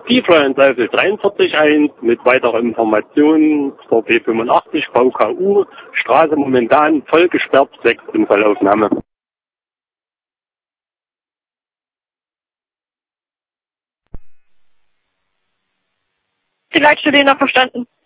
Die Florian-Seifel 43.1 mit weiteren Informationen zur B85 VKU, Straße momentan voll gesperrt, 6 Unfallaufnahme. Die Leitstelle noch verstanden.